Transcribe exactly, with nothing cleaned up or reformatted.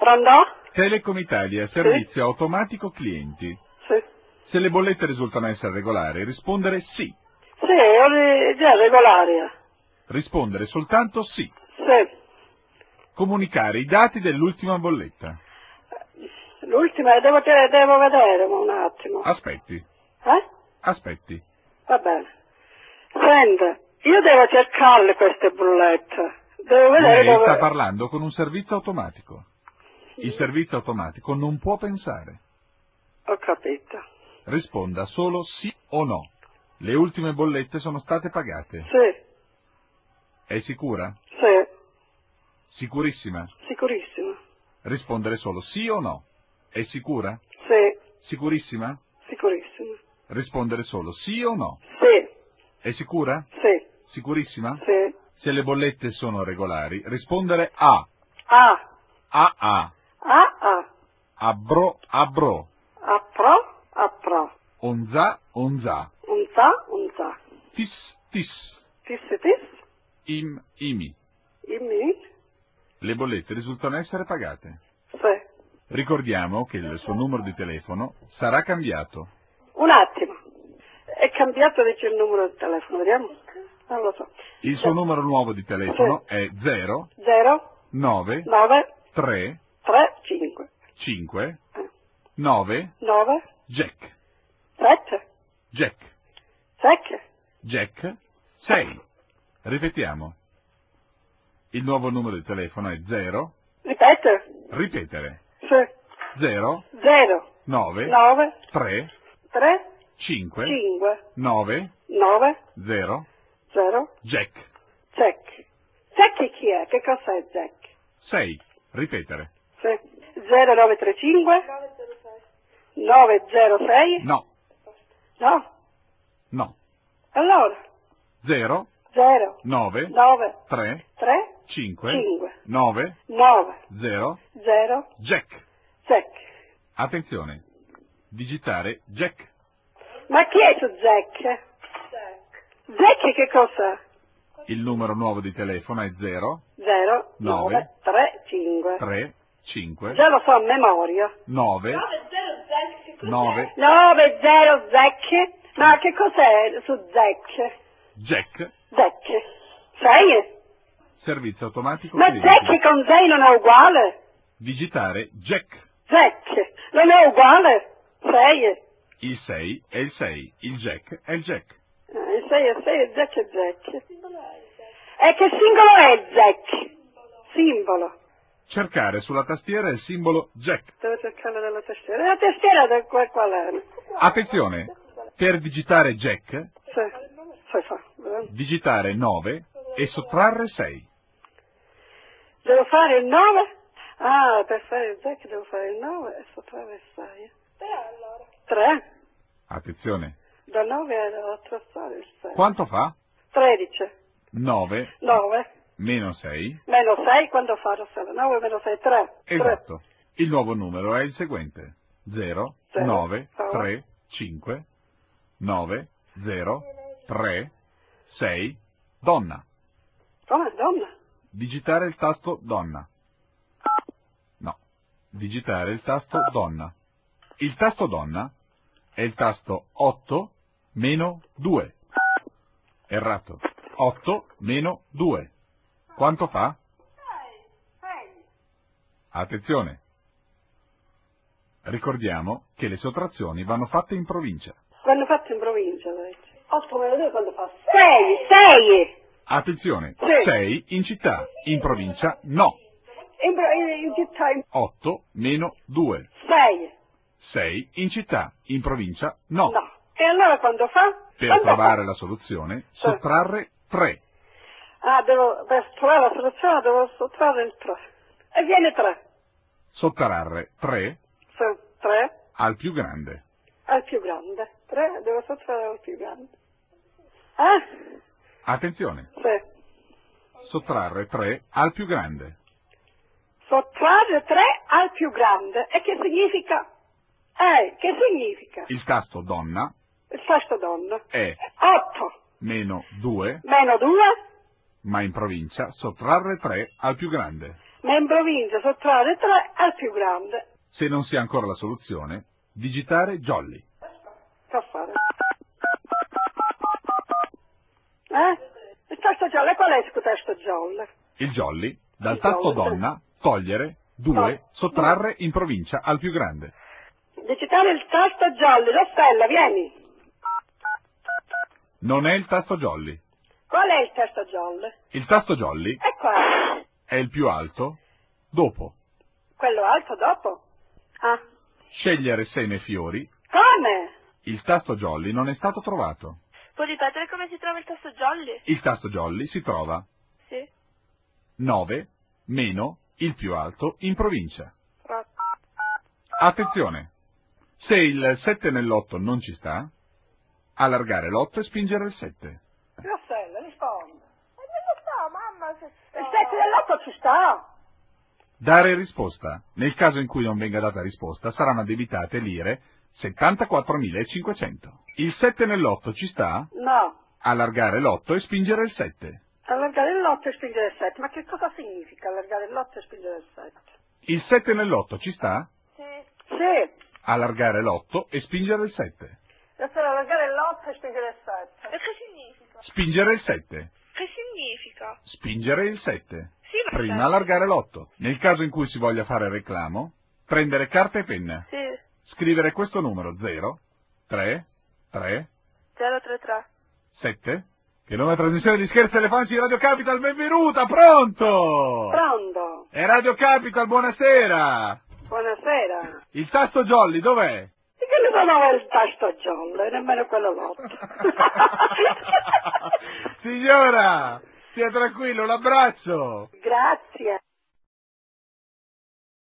Pronto? Telecom Italia, servizio sì. automatico clienti. Sì. Se le bollette risultano essere regolari, rispondere sì. Sì, è già regolare. Rispondere soltanto sì. Sì. Comunicare i dati dell'ultima bolletta. L'ultima devo, devo vedere un attimo. Aspetti. Eh? Aspetti. Va bene. Senta, io devo cercarle queste bollette. Devo vedere Lei dove... sta parlando con un servizio automatico. Il servizio automatico non può pensare. Ho capito. Risponda solo sì o no. Le ultime bollette sono state pagate. Sì. È sicura? Sì. Sicurissima? Sicurissima. Rispondere solo sì o no. È sicura? Sì. Sicurissima? Sicurissima. Rispondere solo sì o no. Sì. È sicura? Sì. Sicurissima? Sì. Se le bollette sono regolari, rispondere A. A. A A. A A. Abro Abro. A pro. A pro. Onza Onza. Unza. Unza. Tis Tis. Tis tis. Im Imi. Imi. Le bollette risultano essere pagate. Sì. Ricordiamo che il suo numero di telefono sarà cambiato. Un attimo. È cambiato, dice il numero di telefono, vediamo? Non lo so. Il suo numero nuovo di telefono sì. è zero zero nove nove tre tre cinque cinque eh. nove nove Jack. sette Jack. sette Jack sei. Ripetiamo. Il nuovo numero di telefono è zero. Ripete. Ripetere. Sì. zero zero nove nove tre tre cinque cinque nove nove zero zero Jack. Jack. Jack chi è? Che cos'è Jack? sei. Ripetere. Sì. zero nove tre cinque nove zero sei No. No. No. Allora. zero zero nove nove tre tre cinque cinque nove nove zero zero Jack. Jack. Attenzione. Digitare Jack. Ma chi è su Jack? Jack. Jack che cos'è? Il numero nuovo di telefono è zero zero nove tre cinque tre cinque Già lo so a memoria. nove nove nove zero Jack. Ma che cos'è su Jack? Jack. Jack. Sei? Servizio automatico Ma clienti. Jack con sei non è uguale? Digitare Jack. Jack. Non è uguale? Sei? Il sei è il sei, il Jack è il Jack. Ah, il sei è sei, il Jack è Jack. E che simbolo è il Jack? Simbolo. Cercare sulla tastiera il simbolo Jack. Devo cercare dalla tastiera. La tastiera da qual, qual è? Attenzione, per digitare Jack, Sì, sì, sì. digitare nove e sottrarre sei. Devo fare il nove? Ah, per fare il Jack devo fare il nove e sottrarre il sei. tre allora. tre? Attenzione. Da nove a trassare il sei. Quanto fa? tredici. nove. nove. Meno sei. Meno sei, quando farò nove meno sei, tre. Esatto. Il nuovo numero è il seguente. zero nove tre cinque nove zero tre sei donna. Come donna? Digitare il tasto donna. No. Digitare il tasto donna. Il tasto donna è il tasto otto meno due. Errato. otto meno due. Quanto fa? Attenzione. Ricordiamo che le sottrazioni vanno fatte in provincia. Vanno fatte in provincia, otto meno due quando fa? sei, sei! Attenzione, sì. sei in città, in provincia no. In, in, in città in... otto meno due. sei. sei in città, in provincia no. No. E allora quando fa? Per quando trovare fa? la soluzione, sottrarre tre. Ah, devo, per trovare la soluzione devo sottrarre il tre. E viene tre. Sottrarre tre. Sì, tre. Al più grande. Al più grande. tre, devo sottrarre al più grande. Eh? Attenzione. Sì. Sottrarre tre al più grande. Sottrarre tre al più grande. E che significa? Eh, che significa? Il tasto donna. Il tasto donna. È otto. Meno due. Meno due. Ma in provincia sottrarre tre al più grande. Ma in provincia sottrarre tre al più grande. Se non si ha ancora la soluzione, digitare jolly. Che fare? Eh? Il tasto jolly, qual è il tasto jolly? Il jolly, dal Il tasto jolly, donna, togliere, due, No. sottrarre in provincia al più grande. Digitare il tasto jolly, Rossella, vieni. Non è il tasto jolly. Qual è il tasto jolly? Il tasto jolly È qua. è il più alto dopo. Quello alto dopo? Ah. Scegliere seme e fiori. Come? Il tasto jolly non è stato trovato. Può ripetere come si trova il tasto jolly? Il tasto jolly si trova Sì. nove meno il più alto in provincia. Ah. Attenzione! Se il sette nell'otto non ci sta, allargare l'otto e spingere il sette. Rossella, rispondi. E dove sta, mamma, se sta? Il sette dell'otto ci sta. Dare risposta. Nel caso in cui non venga data risposta, saranno addebitate lire settantaquattromilacinquecento. Il sette nell'otto ci sta? No. Allargare l'otto e spingere il sette. Allargare l'otto e spingere il sette. Ma che cosa significa allargare l'otto e spingere il sette? Il sette nell'otto ci sta? Sì. Sì. Allargare l'otto e spingere il sette. Rossella, allargare l'otto e spingere il sette. E che significa? Spingere il sette. Che significa? Spingere il sette. Sì, ma Prima certo. allargare l'otto. Nel caso in cui si voglia fare reclamo, prendere carta e penna. Sì. Scrivere questo numero zero, tre, tre, zero tre tre. sette. Che nuova trasmissione di scherzi telefonici di Radio Capital, benvenuta, pronto! Pronto. È Radio Capital, buonasera! Buonasera. Il tasto jolly dov'è? E che ne dava il tasto jolly, nemmeno quello l'otto. Signora, stia tranquillo, l'abbraccio! Grazie.